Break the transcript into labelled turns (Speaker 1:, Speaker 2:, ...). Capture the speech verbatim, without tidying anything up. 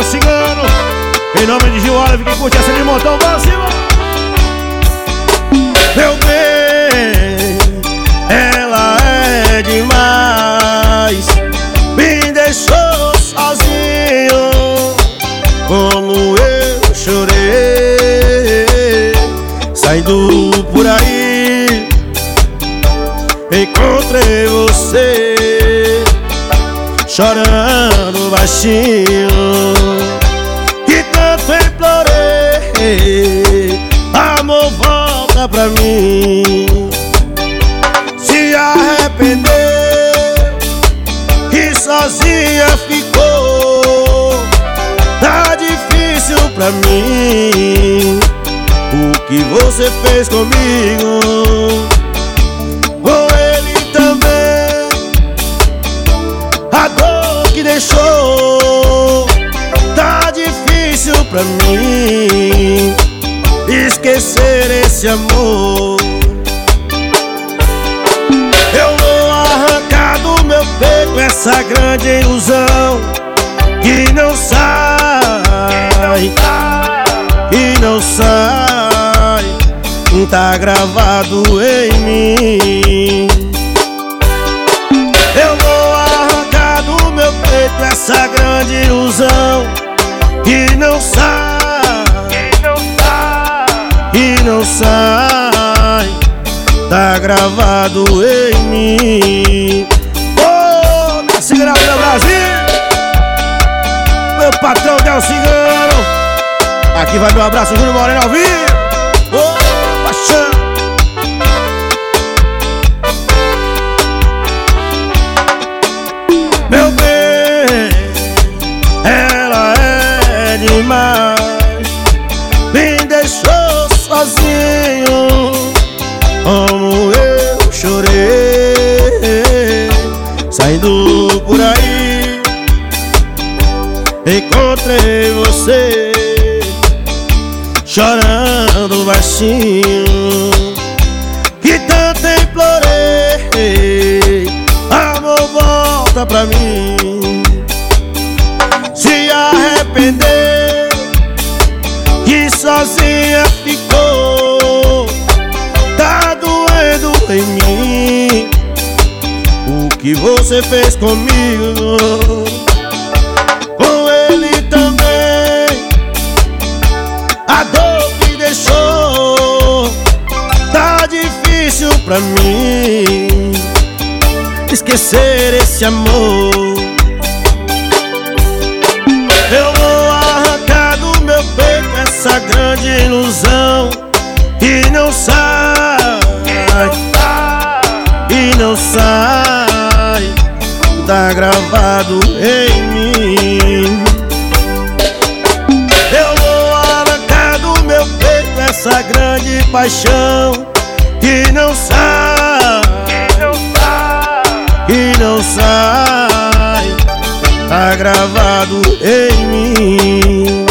Speaker 1: Del Cigano. Em nome de Gil Olive, que curte essa de montão, vamos cima. Meu bem, ela é demais. Me deixou sozinho, como eu chorei. Saindo por aí, encontrei você, chorando baixinho, e tanto implorei, amor, volta pra mim. Se arrependeu e sozinha ficou, tá difícil pra mim. O que você fez comigo, com ele também. A dor que deixou, tá difícil pra mim esquecer esse amor. Eu vou arrancar do meu peito essa grande ilusão que não sai, e não sai, tá gravado em mim. Eu vou arrancar do meu peito essa grande ilusão que não sai, e não sai, tá gravado em mim. Oh, minha segurada do Brasil, meu patrão Del Cigano. Aqui vai meu abraço, Júnior Moreno ao vivo. Oh, paixão. Meu bem, ela é demais. Me deixou sozinho, como eu chorei. Saindo por aí, encontrei você, chorando baixinho, que tanto implorei, amor, volta pra mim. Se arrependeu que sozinha ficou, tá doendo em mim o que você fez comigo, com ele também. A dor que deixou, tá difícil pra mim esquecer esse amor. Eu vou arrancar do meu peito essa grande ilusão que não sai, e não sai, tá gravado em mim. Eu vou arrancar do meu peito essa grande paixão que não sai, que não sai, tá gravado em mim.